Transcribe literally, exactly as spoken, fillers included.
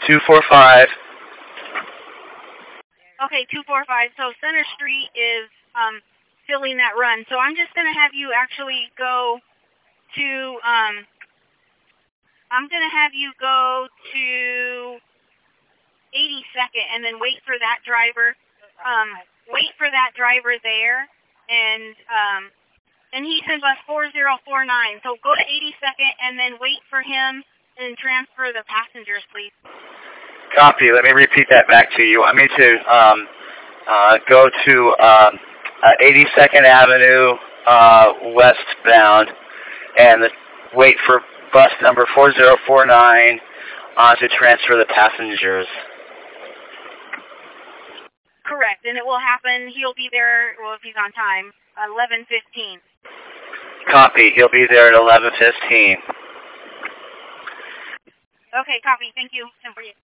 two four five. Okay, two four five. So Center Street is um, filling that run. So I'm just going to have you actually go to, um, I'm going to have you go to eighty-second and then wait for that driver, um, wait for that driver there, and um, and he sends us four zero four nine. So go to eighty-second and then wait for him and transfer the passengers, please. Copy. Let me repeat that back to you. I need to um, uh, go to um, uh, eighty-second Avenue uh, westbound and the, wait for bus number four zero four nine uh, to transfer the passengers. Correct, and it will happen. He'll be there, well, if he's on time, eleven fifteen. Copy. He'll be there at eleven fifteen. Okay, copy. Thank you.